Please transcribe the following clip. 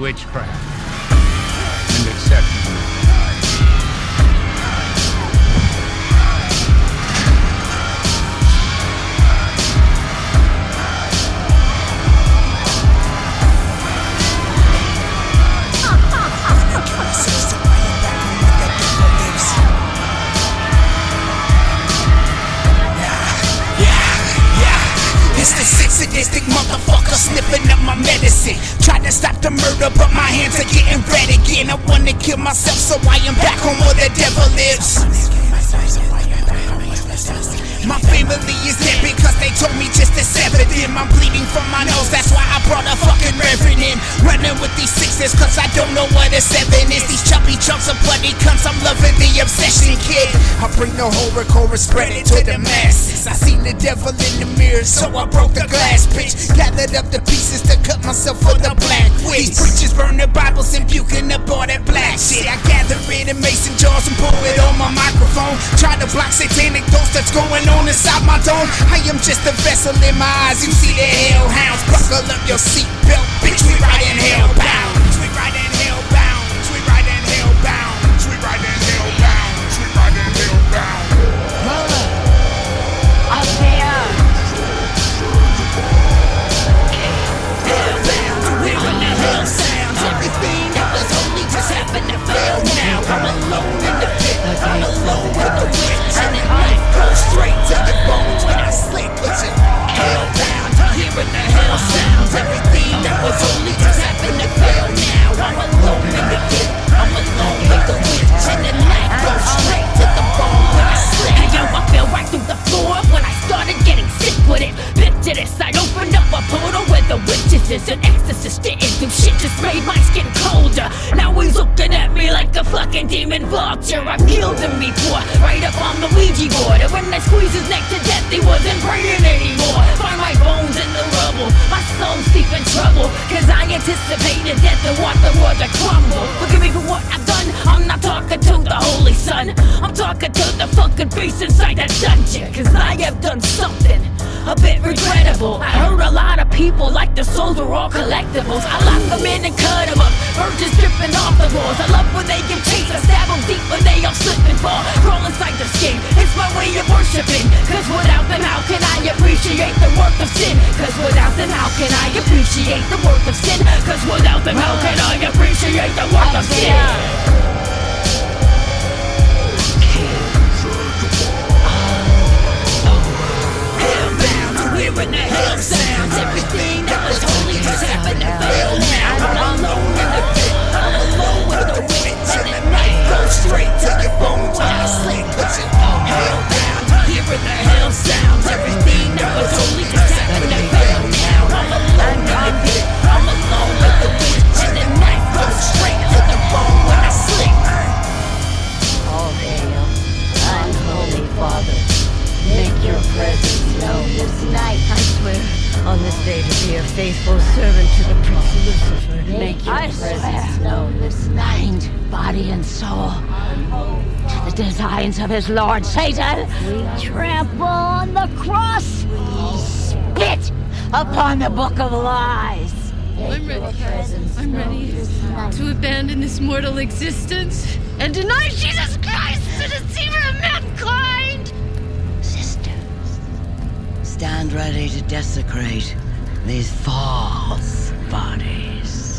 witchcraft and deception. It's the sick sadistic motherfucker sniffing up my medicine. Tried to stop the murder, but my hands are getting red again. I wanna kill myself, so I am back on where the devil lives. My family is dead because they told me just to sever them. I'm bleeding from my nose, that's why I brought a fucking reverend in. Running with these sixes cause I don't know what a seven is. These chubby chunks of bloody cunts, I'm loving the obsession, kid. I bring the horror chorus, spread it to the masses. I seen the devil in the mirror, so I broke the glass, bitch. Gathered up the pieces to cut myself for the black witch. These preachers burn their Bibles and puking up all that black shit. I gather it in mason jars and pour it on my microphone. Try to block satanic thoughts that's going on inside my dome. I am just a vessel in my eyes, you see the hellhounds. Buckle up your seatbelt, bitch, we riding hellbound. We riding hellbound, we riding hellbound, we riding hellbound, we riding hellbound. Mama, up there. Hellbound, hearing the hell sounds. Everything that was holy just happened to fail now. I'm alone in the pit, I'm alone with the witch. And the knife goes straight to the bones when I sleep. Listen, hellbound, hearing the hell sounds. Everything that was holy just happened to fail now. I'm alone in the pit, I'm alone with the witch. And the knife goes straight to the bone when I sleep. Hey yo, I fell right through the floor when I started getting sick with it. Picture this, I opened up a portal where the witches is. An exorcist didn't do shit, just made my skin colder. Now he's looking at me like a fucking demon vulture. I've killed him before, right up on the Ouija board. And when I squeezed his neck to death, he wasn't praying anymore. Find my bones in the rubble, my soul's deep in trouble. Cause I anticipated death and want the world to crumble. Forgive me for what I've done, I'm not talking to the Holy Son. I'm talking to the fucking beast inside that dungeon. Cause I have done something a bit regrettable. I heard a lot of people like their souls were all collectibles. I lock them in and cut them up, virgins dripping off the walls. I love when they give chase, I stab them deep when they all slip and fall. Crawl inside their skin, it's my way of worshiping. Cause without them, how can I appreciate the work of sin? Cause without them, how can I appreciate the work of sin? Cause without them, how can I appreciate the work of sin? Hearing the hell sounds, everything that was holy just happened to fail now. I'm alone in the pit, I'm alone with the witch. And the knife goes straight to your bones when I sleep. Listen, hellbound, hearing the hell sounds, everything that was holy just happened to fail now. I'm alone in the pit, I'm alone with the witch. And the knife goes straight to the bone when I sleep. All hail, unholy Father. Make your presence known this night. I swear on this day to be a faithful servant to the Prince Lucifer. Make your presence known this night. Mind, body, and soul to the designs of his Lord Satan. We trample on the cross. We spit upon the book of lies. I'm ready. I'm ready to abandon this mortal existence and deny Jesus Christ, the deceiver of mankind. Sisters, stand ready to desecrate these false bodies.